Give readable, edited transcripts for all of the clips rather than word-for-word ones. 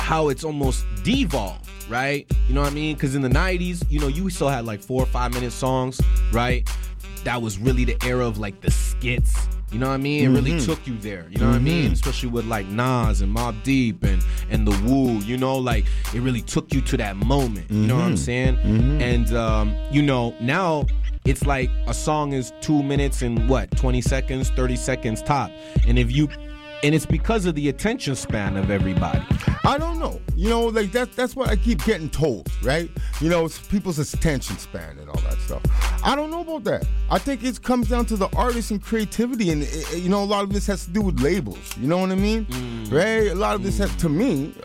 how it's almost devolved, right? You know what I mean? Because in the 90s, you know, you still had like 4 or 5 minute songs, right? That was really the era of like the skits. You know what I mean? It really took you there. You know what I mean? Especially with like Nas and Mobb Deep and the Wu. You know, like it really took you to that moment. You know what I'm saying? And you know, now it's like a song is 2 minutes and 20 seconds, 30 seconds top. And it's because of the attention span of everybody. I don't know. You know, like that's what I keep getting told, right? You know, it's people's attention span and all that stuff. I don't know about that. I think it comes down to the artist and creativity, and you know, a lot of this has to do with labels. You know what I mean? Right? A lot of this has to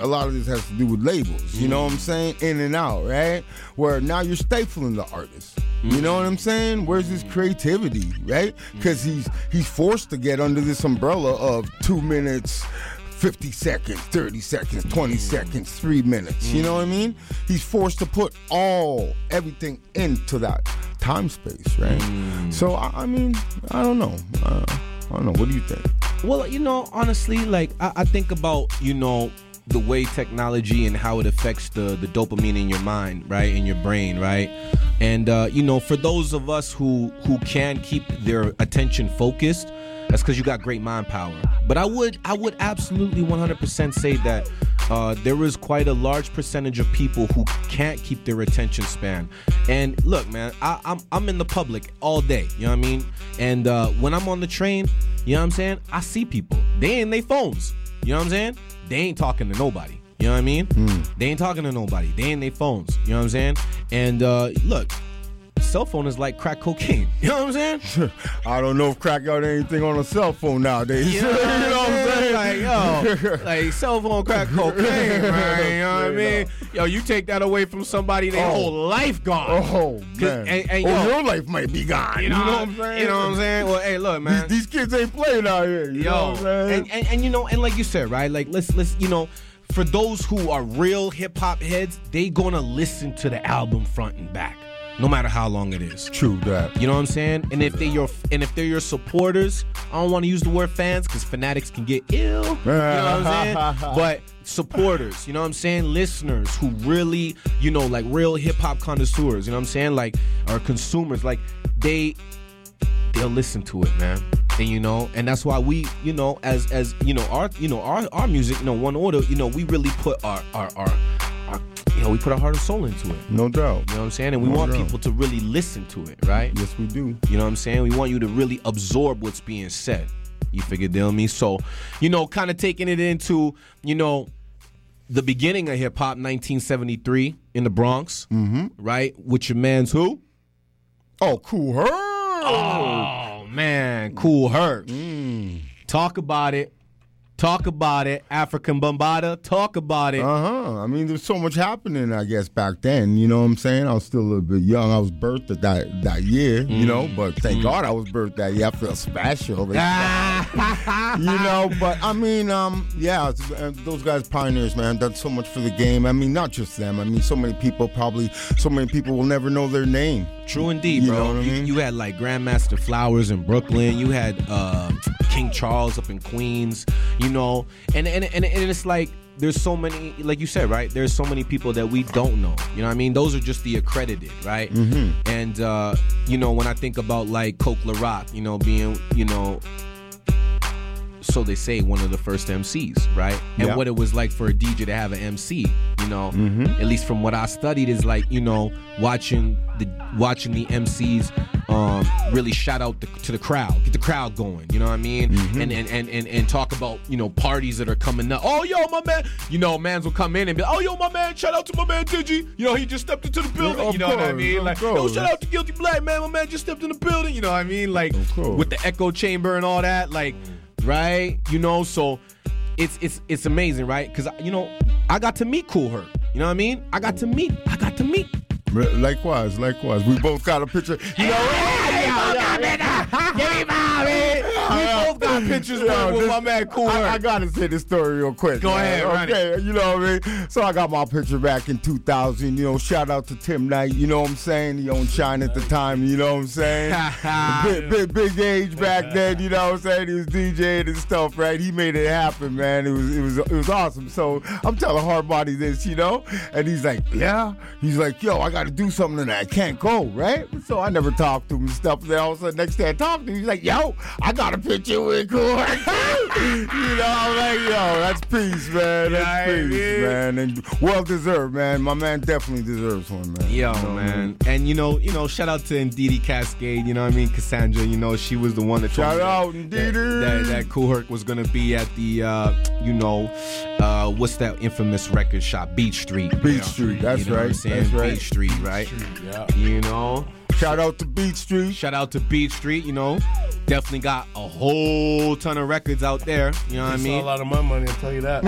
do with labels. You know what I'm saying? In and out, right? Where now you're stifling the artist. You know what I'm saying? Where's his creativity, right? Because he's forced to get under this umbrella of 2 minutes, 50 seconds, 30 seconds, 20 seconds, 3 minutes. You know what I mean? He's forced to put everything into that time space, right? So, I mean, I don't know. I don't know. What do you think? Well, you know, honestly, like, I think about, you know, the way technology and how it affects the dopamine in your mind, right, in your brain, right? And you know, for those of us who can keep their attention focused, that's because you got great mind power. But I would absolutely 100% say that there is quite a large percentage of people who can't keep their attention span. And look, man, I'm in the public all day, you know what I mean? And when I'm on the train, you know what I'm saying, I see people. They in their phones, you know what I'm saying? They ain't talking to nobody. You know what I mean? They ain't talking to nobody. They in their phones. You know what I'm saying? And look, cell phone is like crack cocaine. You know what I'm saying? I don't know if crack got anything on a cell phone nowadays. You know what I'm saying? Like, yo, like cell phone crack cocaine, man. You know what I mean? Yo, you take that away from somebody, their whole life gone. Oh, man. And, yo, your life might be gone. You know what I'm saying? You know what I'm saying? Well, hey, look, man. These kids ain't playing out here. You know what I'm saying? And you know, and like you said, right? Like, let's you know, for those who are real hip-hop heads, they gonna listen to the album front and back, no matter how long it is. True that. You know what I'm saying? And if they're your supporters, I don't want to use the word fans because fanatics can get ill. You know what I'm saying? But supporters, you know what I'm saying? Listeners who really, you know, like real hip-hop connoisseurs, you know what I'm saying? Like, or consumers, like they'll listen to it, man. And you know, and that's why we, you know, as you know, our music, you know, One Order, you know, we really put our you know, we put our heart and soul into it. No doubt. You know what I'm saying? And we want people to really listen to it, right? Yes, we do. You know what I'm saying? We want you to really absorb what's being said. You figure, deal me? So, you know, kind of taking it into, you know, the beginning of hip hop, 1973 in the Bronx, right? With your man's who? Oh, Kool Herc. Oh, man, Kool Herc. Talk about it. Talk about it. African Bambaataa. Talk about it. I mean, there's so much happening, I guess, back then. You know what I'm saying? I was still a little bit young. I was birthed at that year, you know, but thank God I was birthed that year. I feel special. You know, but I mean, yeah, those guys pioneers, man, done so much for the game. I mean, not just them. I mean, so many people will never know their name. True indeed, bro. You know what I mean? You had like Grandmaster Flowers in Brooklyn. You had King Charles up in Queens. You know, and it's like there's so many, like you said, right? There's so many people that we don't know. You know what I mean? Those are just the accredited, right? And you know, when I think about like Coke LaRock, you know, being, you know, so they say, one of the first MCs, right? And what it was like for a DJ to have an MC, you know, at least from what I studied, is like, you know, watching the MCs really shout out to the crowd, get the crowd going, you know what I mean? And talk about, you know, parties that are coming up. Oh, yo, my man, you know, mans will come in and be, oh, yo, my man, shout out to my man Digi. You know, he just stepped into the building, you know what I mean? Like, yo, shout out to Guilty Black, man, my man just stepped in the building, you know what I mean? Like, with the echo chamber and all that, like, right? You know, so it's amazing, right? Because, you know, I got to meet Kool Herc. You know what I mean? I got to meet. Likewise. We both got a picture. You know, we both got pictures with my man Kool Herc. I gotta say this story real quick. Go ahead, okay, you know what I mean? So I got my picture back in 2000. You know, shout out to Tim Knight. You know what I'm saying? He owned Shine at the time. You know what I'm saying? big age back then. You know what I'm saying? He was DJing and stuff, right? He made it happen, man. It was awesome. So I'm telling Hardbody this, you know, and he's like, yeah. He's like, yo, I got to do something and I can't go, right? So I never talked to him and stuff. Then all of a sudden, next day I talked to him. He's like, yo, I got a picture with Kool Herc. You know, I'm like, yo, that's peace, man. That's peace, man. And well deserved, man. My man definitely deserves one, man. Yo, man. And you know, shout out to Ndidi Cascade. You know what I mean? Cassandra. You know, she was the one that shout out Ndidi. That Kool Herc was gonna be at the, what's that infamous record shop? Beach Street. Beach Street. That's you know right. What I'm saying? That's right. Beach Street, right? Yeah. You know. Shout out to Beach Street. Shout out to Beach Street, you know. Definitely got a whole ton of records out there. You know what I mean? A lot of my money, I'll tell you that.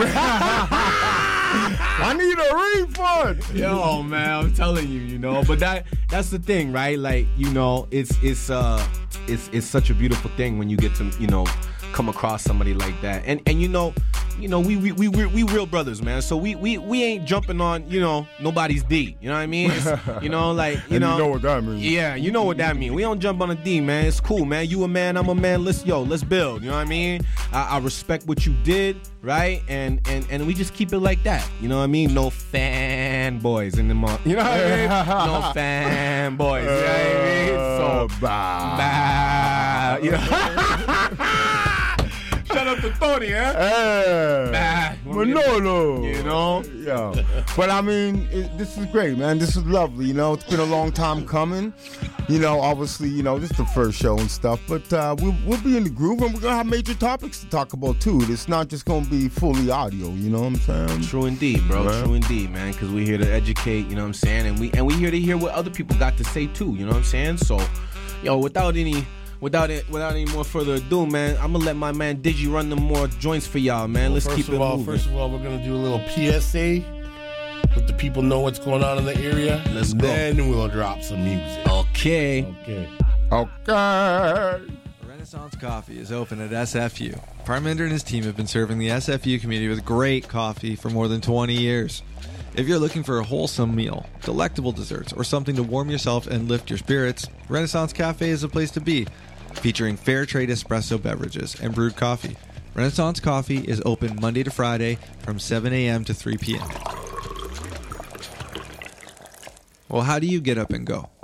I need a refund. Yo, man, I'm telling you, you know. But that's the thing, right? Like, you know, it's such a beautiful thing when you get to, you know, come across somebody like that. And you know, we real brothers, man. So we ain't jumping on, you know, nobody's D. You know what I mean? It's, you know, like, you know what that means. Yeah, you know what that means. We don't jump on a D, man. It's cool, man. You a man, I'm a man. Let's build. You know what I mean? I respect what you did, right? And we just keep it like that. You know what I mean? No fanboys in the month. You know what I mean? No fanboys. You know what I mean? So bye. You know? Shout out to Tony, Manolo. You know? Yeah. But I mean, this is great, man. This is lovely. You know, it's been a long time coming. You know, obviously, you know, this is the first show and stuff. But we'll be in the groove, and we're going to have major topics to talk about, too. It's not just going to be fully audio, you know what I'm saying? True indeed, bro. Right. True indeed, man. Because we're here to educate, you know what I'm saying? And we here to hear what other people got to say, too. You know what I'm saying? So, yo, without any more further ado, man, I'm gonna let my man Digi run the more joints for y'all, man. Let's keep it moving. First of all, we're gonna do a little PSA, let the people know what's going on in the area. Let's go. Then we'll drop some music. Okay. Renaissance Coffee is open at SFU. Parminder and his team have been serving the SFU community with great coffee for more than 20 years. If you're looking for a wholesome meal, delectable desserts, or something to warm yourself and lift your spirits, Renaissance Cafe is a place to be. Featuring fair trade espresso beverages and brewed coffee. Renaissance Coffee is open Monday to Friday from 7 a.m. to 3 p.m. Well, how do you get up and go?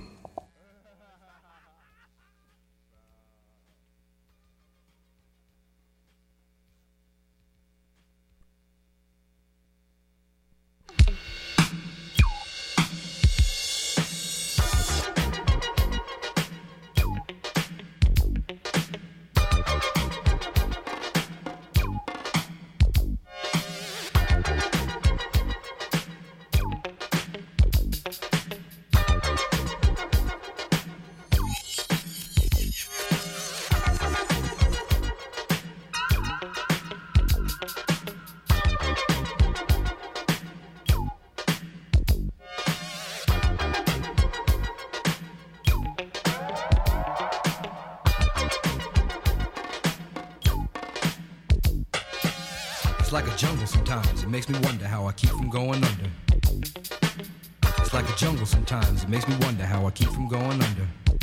It's like a jungle sometimes, it makes me wonder how I keep from going under. It's like a jungle sometimes, it makes me wonder how I keep from going under.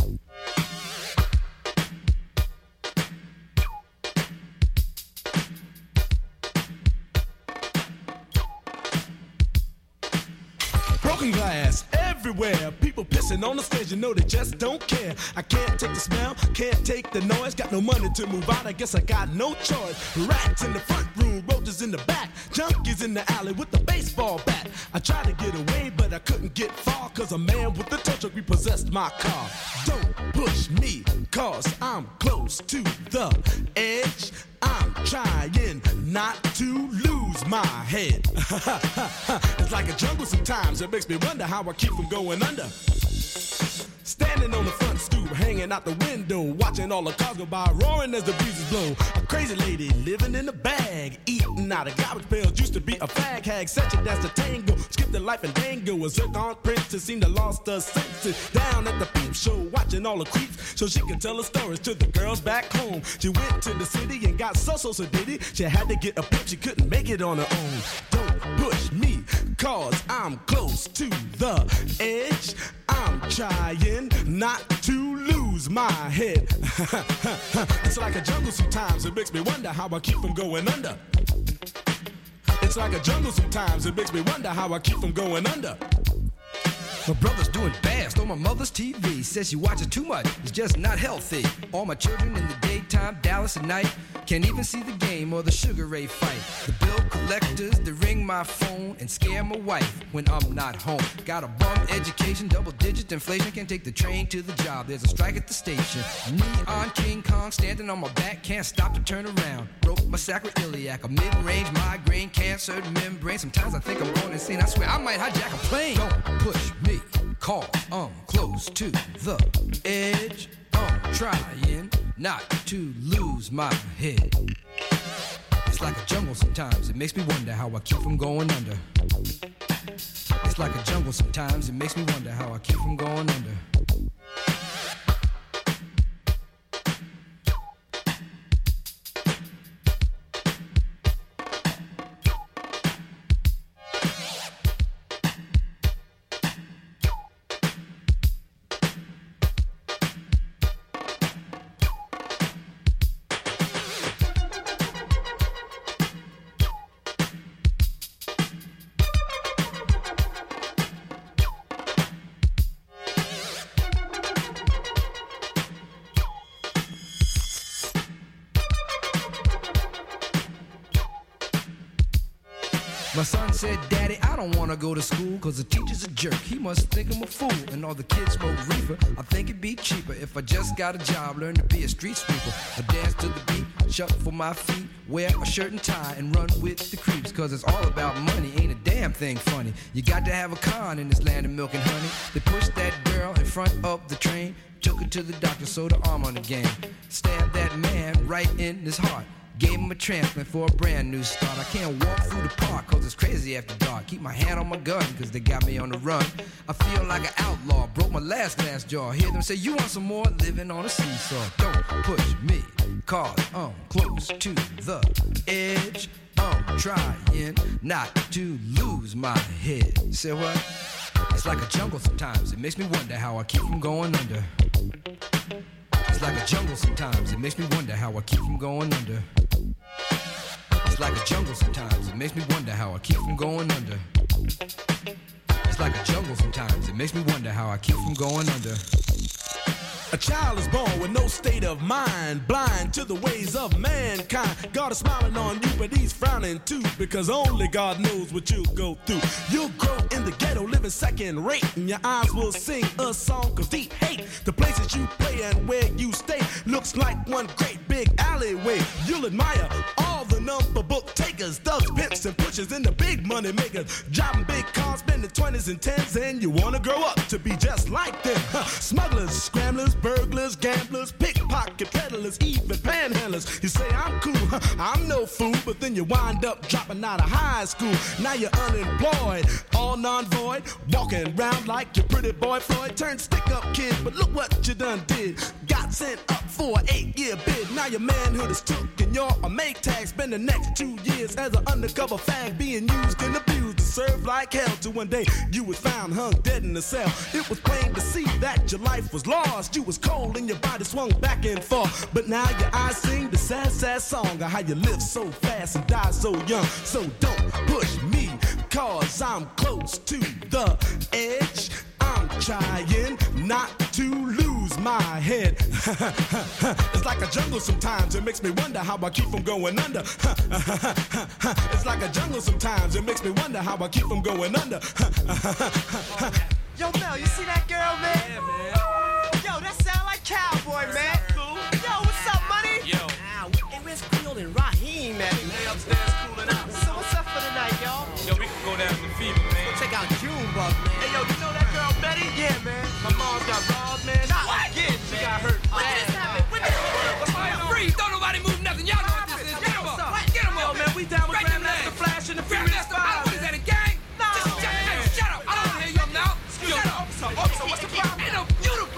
Broken glass everywhere, people pissing on the stage, you know they just don't care. I can't take the smell, can't take the noise, got no money to move out, I guess I got no choice. Rats in the front room, roaches in the back, junkies in the alley with the baseball bat. I tried to get away, but I couldn't get far, cause a man with a tow truck repossessed my car. Don't push me, cause I'm close to the edge. I'm trying not to lose my head. It's like a jungle sometimes, it makes me wonder how I keep from going under. Standing on the front stoop, hanging out the window, watching all the cars go by, roaring as the breezes blow. A crazy lady living in a bag, eating out of garbage pails, used to be a fag hag, such a dance to tango, skipped the life and dango. A zircon princess seemed to lost her senses, down at the peep show, watching all the creeps, so she could tell her stories to the girls back home. She went to the city and got so did it. She had to get a pimp, she couldn't make it on her own. Don't push me, cause I'm close to the edge. I'm trying not to lose my head. It's like a jungle sometimes, it makes me wonder how I keep from going under. It's like a jungle sometimes, it makes me wonder how I keep from going under. My brother's doing fast on my mother's TV. Says she watches too much, it's just not healthy. All my children in the daytime, Dallas at night. Can't even see the game or the Sugar Ray fight. The bill collectors, they ring my phone and scare my wife when I'm not home. Got a bum education, double-digit inflation. Can't take the train to the job, there's a strike at the station. Neon King Kong standing on my back, can't stop to turn around. Broke my sacroiliac, a mid-range migraine, cancer membrane. Sometimes I think I'm going insane, I swear I might hijack a plane. Don't push me, cause I'm close to the edge. I'm trying not to lose my head. It's like a jungle sometimes, it makes me wonder how I keep from going under. It's like a jungle sometimes, it makes me wonder how I keep from going under. My son said, Daddy, I don't want to go to school, cause the teacher's a jerk, he must think I'm a fool. And all the kids smoke reefer, I think it'd be cheaper if I just got a job, learn to be a street sweeper. I dance to the beat, shuffle my feet, wear a shirt and tie, and run with the creeps. Cause it's all about money, ain't a damn thing funny. You got to have a con in this land of milk and honey. They pushed that girl in front of the train, took her to the doctor, sewed her arm on the game. Stabbed that man right in his heart, gave him a transplant for a brand new start. I can't walk through the park cause it's crazy after dark. Keep my hand on my gun cause they got me on the run. I feel like an outlaw, broke my last glass jaw. Hear them say, you want some more? Living on a seesaw. Don't push me cause I'm close to the edge. I'm trying not to lose my head. Say what? It's like a jungle sometimes, it makes me wonder how I keep from going under. It's like a jungle sometimes, it makes me wonder how I keep from going under. It's like a jungle sometimes, it makes me wonder how I keep from going under. It's like a jungle sometimes, it makes me wonder how I keep from going under. A child is born with no state of mind, blind to the ways of mankind. God is smiling on you, but he's frowning too, because only God knows what you'll go through. You'll grow in the ghetto, living second rate, and your eyes will sing a song of deep hate. The places you play and where you stay looks like one great big alleyway. You'll admire all the number book takers, thugs, pimps, and pushers, and the big money makers, driving big cars, spending 20s and 10s, and you wanna grow up to be just like them. Smugglers, scramblers, burglars, gamblers, pickpocket peddlers, even panhandlers. You say I'm cool, I'm no fool, but then you wind up dropping out of high school. Now you're unemployed, all non-void, walking around like your pretty boy Floyd. Turned stick-up kid, but look what you done did. Got sent up for an 8-year bid. Now your manhood is took and you're a make tag. Spend the next 2 years as an undercover fag, being used and abused to serve like hell. Till one day you was found hung dead in a cell. It was plain to see that your life was lost. You was cold and your body swung back and forth. But now your eyes sing the sad, sad song of how you live so fast and die so young. So don't push me, cause I'm close to the edge. I'm trying not to lose my head. It's like a jungle sometimes, it makes me wonder how I keep from going under. It's like a jungle sometimes, it makes me wonder how I keep from going under. Yo, Mel, you see that girl, man? Yeah, man. Yo, that sound like Cowboy, man. Cool. Yo, what's up, money? Yo. Hey, where's Creole and Raheem, man? They upstairs cooling out. So what's up for the night, y'all? Yo, we can go down to Fever, man. Check out Junebug, man. Hey, yo, you know that girl Betty? Yeah, man. My mom got robbed, man. What? Again, she got hurt. When did this happen? When did this happen? What's going on? Freeze! Don't nobody move nothing. Y'all know what this is. Get him up. Get him Yo, up. man, we down with Break them Grandmaster legs. Flash and the Furious Grandmaster, Five. what is that, a gang? No. Just shut up. I don't want to hear you up now. Shut up. Officer, what's the problem? Ain't no beautiful.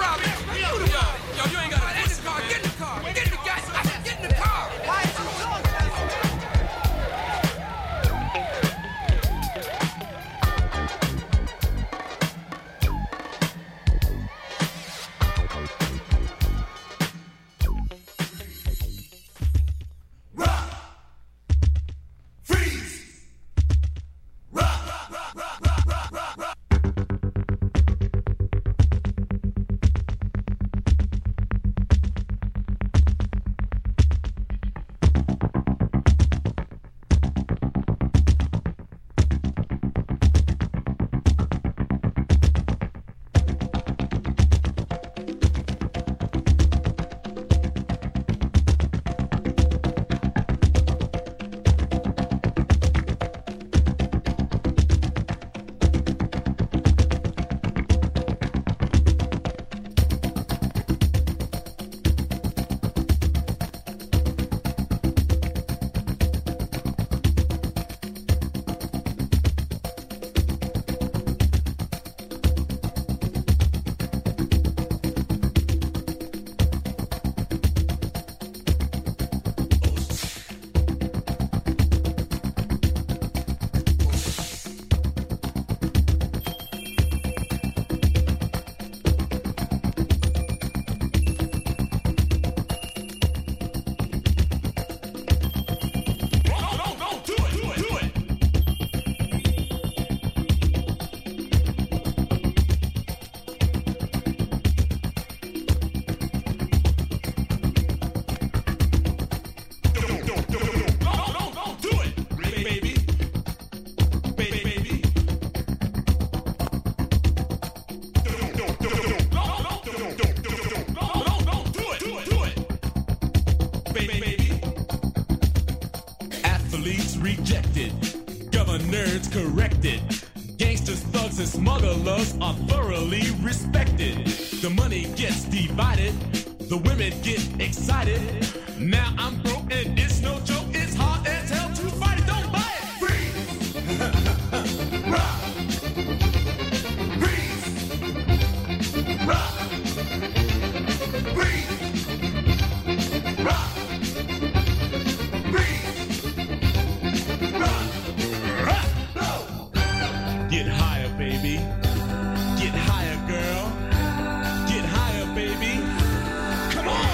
corrected. Gangsters, thugs, and smugglers are thoroughly respected. The money gets divided, the women get excited. Now I'm broke and it's no joke, it's hard as hell to fight it. Don't buy it! Freeze! Rock! Freeze! Rock! Freeze! Rock! Freeze! Rock! Rock! Get higher, baby. Get higher, girl. Get higher, baby. Come on!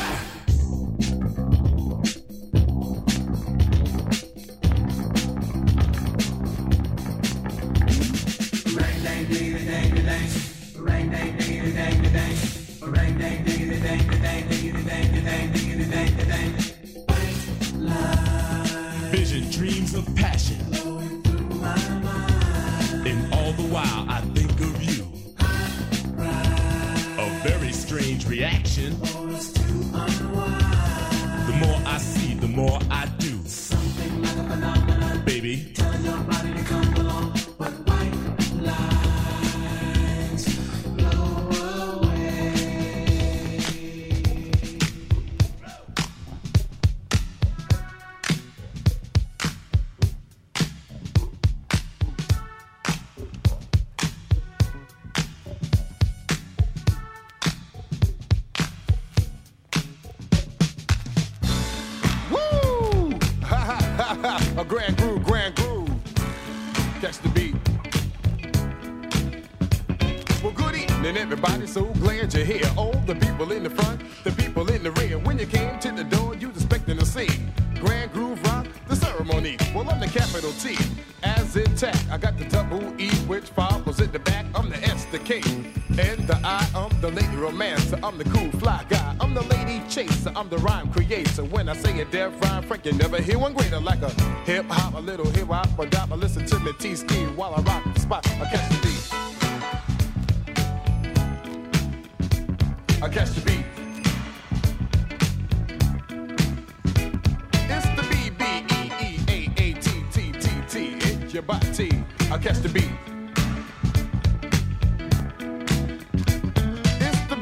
Vision, dreams of passion. And all the while I think of you. A very strange reaction. The more I see, the more I do. Something like a phenomenon. Baby. Telling your body to come along. But white lines blow away. Woo! Ha ha ha ha! A grand groove, grand groove. Catch the beat. Well, good evening, everybody. So glad you're here. All the people in the front, the people in the rear. When you came to the door, you was expecting to see Grand Groove Rock, the ceremony. Well, I'm the capital T, as intact. I got the double E, which follows in the back. I'm the S, the K, and the I. I'm the lady romancer. I'm the cool fly guy. I'm the lady chaser. I'm the rhyme creator. When I say a deaf rhyme, Frank, you never hear one greater. Like a hip hop, a little hip hop, a dop. Listen to me T-ski while I rock the spot. I catch the beat. I catch the beat. It's the B-B-E-E-A-A-T-T-T-T. It's your body. I catch the beat. It's the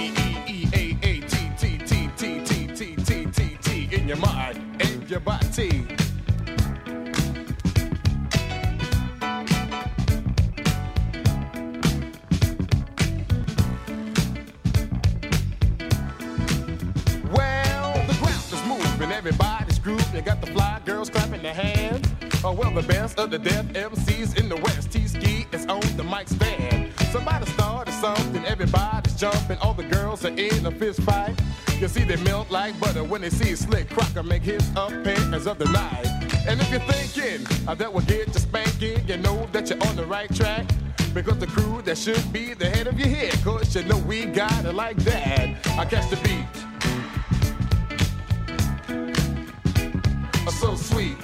B-B-E-E-A-A-T-T-T-T-T-T-T in your mind and your body. Everybody's grooving, you got the fly girls clapping their hands. Oh, well, the best of the deaf MCs in the West. T-Ski is on the mic stand. Somebody started something, everybody's jumping. All the girls are in a fist fight. You see they melt like butter when they see Slick Crocker make his appearance of the night. And if you're thinking that will get you spanking, you know that you're on the right track. Because the crew that should be the head of your head, cause you know we got it like that. I catch the beat. So sweet.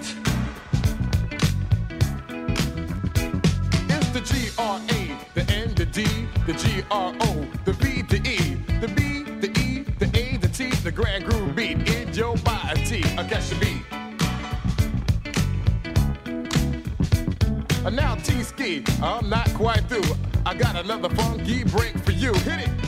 It's the G-R-A, the N, the D, the G-R-O, the B, the E, the B, the E, the A, the T, the grand groove beat in your body. I catch the beat. And now T-Ski, I'm not quite through. I got another funky break for you. Hit it.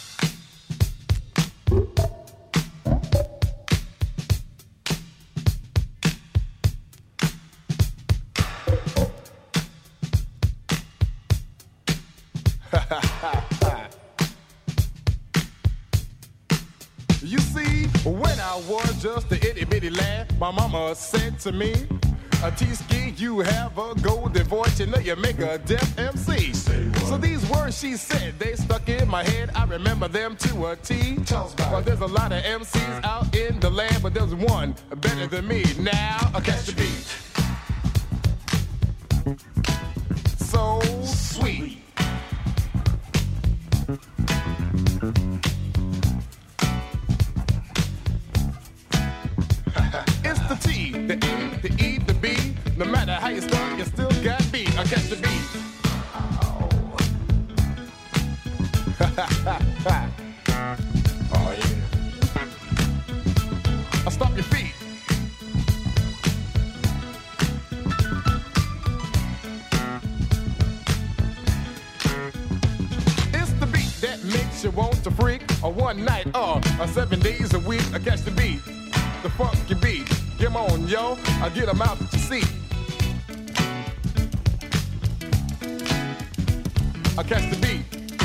You see, when I was just a itty bitty lad, my mama said to me, T-Ski, you have a golden voice, you know you make a deaf MC. So these words she said, they stuck in my head, I remember them to a T. Well, there's a lot of MCs out in the land, but there's one better than me. Now, I catch the beat. So sweet. It's the T, the E, the E, the B. No matter how you start, you still got beat. I catch the beat. Oh yeah. I'll stop your feet. What you want to freak? A one night or 7 days a week? I catch the beat, the funky beat. Come on, yo, I get 'em out to see. I catch the beat.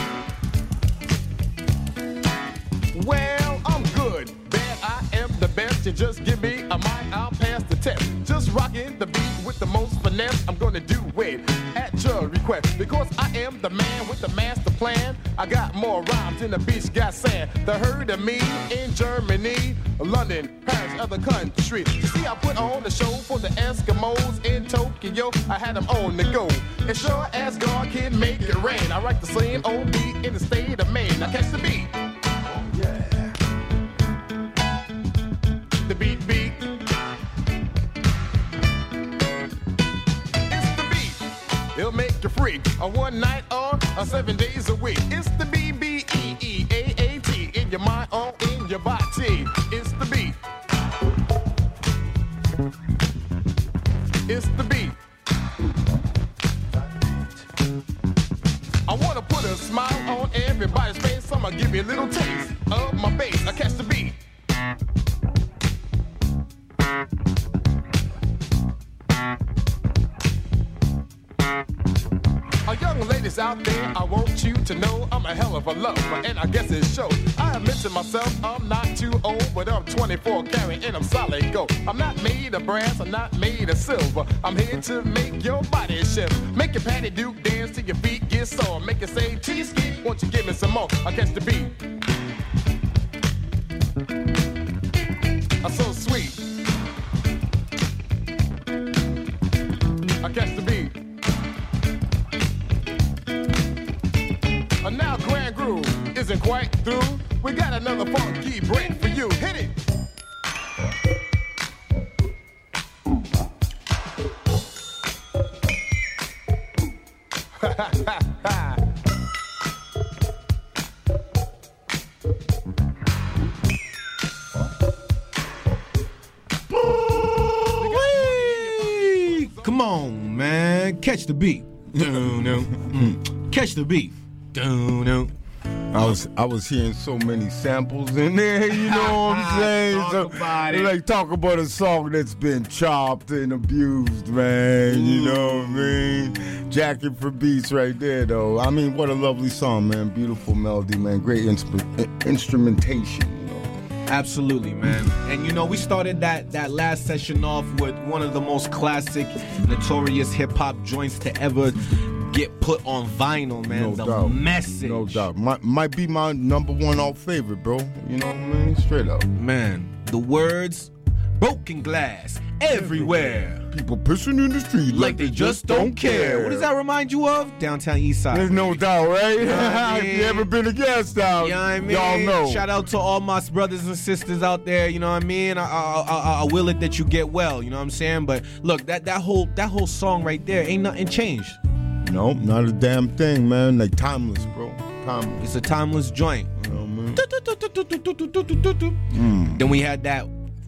Well, I'm good, bad, I am the best. You just give me a mic, I'll pass the test. Just rocking the beat with the most finesse. I'm gonna do it at your request, because I am the man with the master plan. I got more rhymes than the beach got sand. They heard of me in Germany, London, Paris, other countries. You see, I put on the show for the Eskimos in Tokyo. I had them on the go. And sure as God can make it rain, I write the same old beat in the state of Maine. Now catch the beat. The beat. It's the beat. It'll make you freak. A one night or 7 days a week. It's the BBEEAAT. In your mind or in your body. It's the beat. It's the beat. I wanna put a smile on everybody's face. I'ma give you a little taste of my bass. I catch the beat. Young ladies out there, I want you to know I'm a hell of a lover, and I guess it shows. I admit to myself, I'm not too old, but I'm 24 karat and I'm solid gold. I'm not made of brass, I'm not made of silver. I'm here to make your body shift. Make your Patty Duke dance till your feet get sore. Make it say, T-ski, won't you give me some more? I catch the beat. I'm so sweet. I catch the beat. Now Grand Groove isn't quite through. We got another funky break for you. Hit it! Come on, man. Catch the beat. Catch the beat. I was hearing so many samples in there, you know what I'm saying? Talk about it. Like, talk about a song that's been chopped and abused, man. You know what I mean? Jacket for Beats right there, though. I mean, what a lovely song, man. Beautiful melody, man. Great instrumentation, you know. Absolutely, man. And you know, we started that last session off with one of the most classic, notorious hip-hop joints to ever get put on vinyl, man. No the doubt. Message. No doubt. Might be my number one alt favorite, bro. You know what I mean? Straight up. Man, the words, broken glass everywhere. People pissing in the street Like they just don't care. What does that remind you of? Downtown East Side. There's no doubt, right? You know what I mean? If you ever been to Gas Town, You know what I mean? y'all know. Shout out to all my brothers and sisters out there. You know what I mean? I will it that you get well. You know what I'm saying? But look, that whole song right there, ain't nothing changed. Nope, not a damn thing, man. Like timeless, bro. Timeless. It's a timeless joint. You know what I mean? Then we had that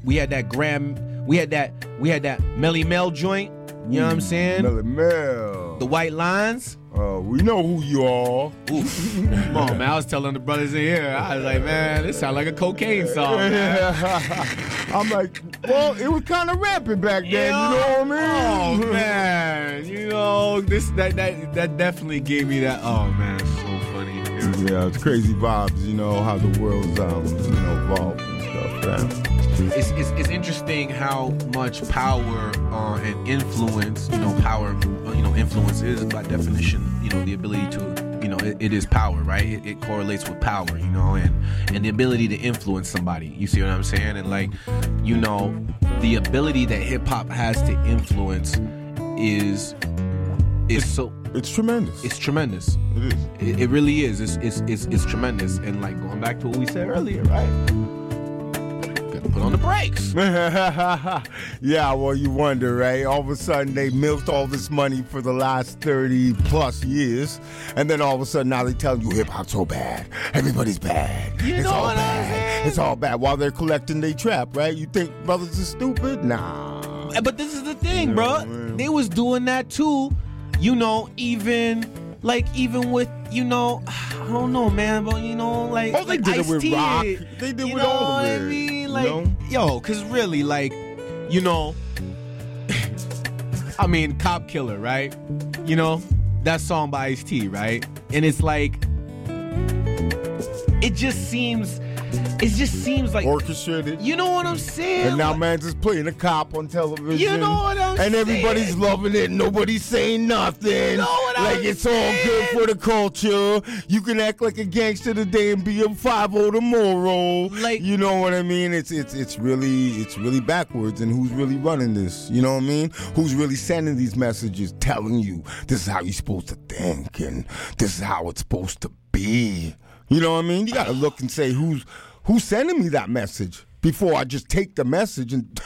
Melly Mel joint. You know what I'm saying? Melly Mel. The White Lines. We know who you are. Oof. Come on, man. I was telling the brothers in here. I was like, man, this sounds like a cocaine song. Man. I'm like, well, it was kind of rapping back then. You know what I mean? Oh man, you know that definitely gave me that. Oh man, it's so funny. Yeah, it's crazy vibes. You know how the world's evolved and stuff. Man. It's interesting how much power and influence, influence is by definition, the ability to, it is power, right? It correlates with power, and the ability to influence somebody. You see what I'm saying? And the ability that hip hop has to influence is so. It's tremendous. It's tremendous. It is. It really is. It's tremendous. And going back to what we said earlier, right? Put on the brakes. Yeah, well, you wonder, right? All of a sudden, they milked all this money for the last 30 plus years, and then all of a sudden, now they tell you hip-hop's so bad. Everybody's bad. It's all bad. It's all bad. While they're collecting their trap, right? You think brothers are stupid? Nah. But this is the thing, bro. They was doing that too, even like even with, you know, I don't know, man, but you know, like, Oh, they did it with Ice-T, rock. They did you with know all of what it. I mean? you Like, know? yo, cause really, like, you know, I mean, Cop Killer, right? You know, that song by Ice-T, right? And it's like, it just seems like, Orchestrated. you know what I'm saying? And now Like, man's just playing a cop on television. You know what I'm And everybody's saying? loving it. Nobody's saying nothing. You know what like I'm it's all good saying? for the culture. You can act like a gangster today and be a 5-0 tomorrow. Like- you know what I mean? It's really backwards. And who's really running this? You know what I mean? Who's really sending these messages, telling you this is how you're supposed to think and this is how it's supposed to be. You know what I mean? You got to look and say who's sending me that message before I just take the message and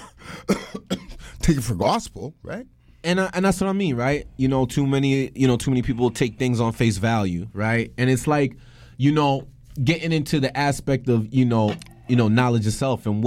take it for gospel, right? And that's what I mean, right? You know, too many people take things on face value, right? And it's like, you know, getting into the aspect of, you know, knowledge itself and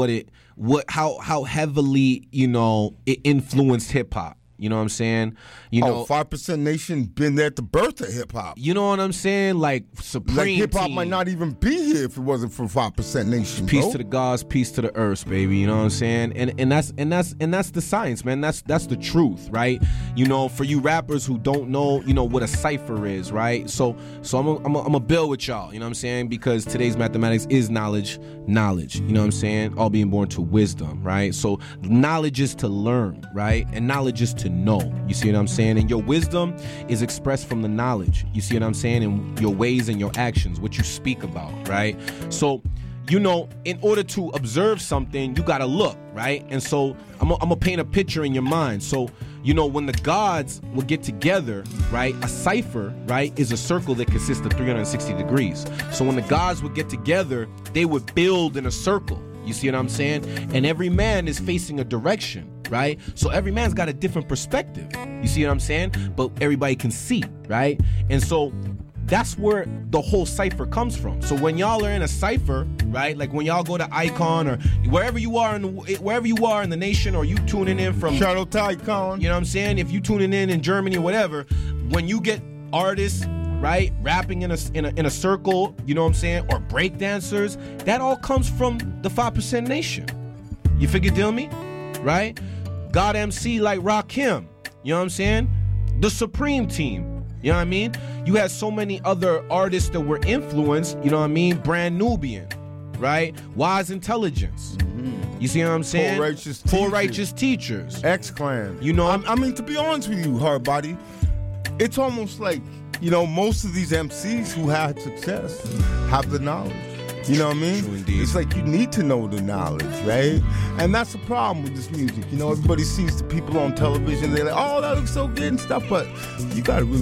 how heavily, you know, it influenced hip hop. You know what I'm saying? You know, 5% Nation been there at the birth of hip hop. you know what I'm saying? Like Supreme Like hip hop Team. might not even be here if it wasn't for 5% Nation. Peace bro. to the gods, peace to the earth, baby. You know what I'm saying? And that's the science, man. That's the truth, right? You know, for you rappers who don't know, you know, what a cipher is, right? So I'm a build with y'all, you know what I'm saying? Because today's mathematics is knowledge. You know what I'm saying? All being born to wisdom, right? So knowledge is to learn, right? And knowledge is to know. You see what I'm saying? And your wisdom is expressed from the knowledge. You see what I'm saying? And your ways and your actions, what you speak about, right? So, you know, in order to observe something, you gotta look, right? And so I'm gonna paint a picture in your mind. So, you know, when the gods would get together, right, a cipher, right, is a circle that consists of 360 degrees. So when the gods would get together, they would build in a circle. You see what I'm saying? And every man is facing a direction, right? So every man's got a different perspective. You see what I'm saying? But everybody can see, right? And so that's where the whole cipher comes from. So when y'all are in a cipher, right? Like when y'all go to Icon or wherever you are in the nation, or you tuning in from, Shout out to Icon. you know what I'm saying? If you tuning in Germany or whatever, when you get artists, right, rapping in a circle, you know what I'm saying, or break dancers, that all comes from the 5% Nation. You deal me? Right? God MC like Rakim, you know what I'm saying? The Supreme Team, you know what I mean? You had so many other artists that were influenced, you know what I mean? Brand Nubian, right? Wise Intelligence. You see what I'm saying? Poor Righteous Teachers. X-Clan. You know, I mean, to be honest with you, Hardbody, it's almost like, you know, most of these MCs who had success have the knowledge. You know what I mean? True indeed. It's like you need to know the knowledge, right? And that's the problem with this music. You know, everybody sees the people on television. They're like, oh, that looks so good and stuff. But you got to really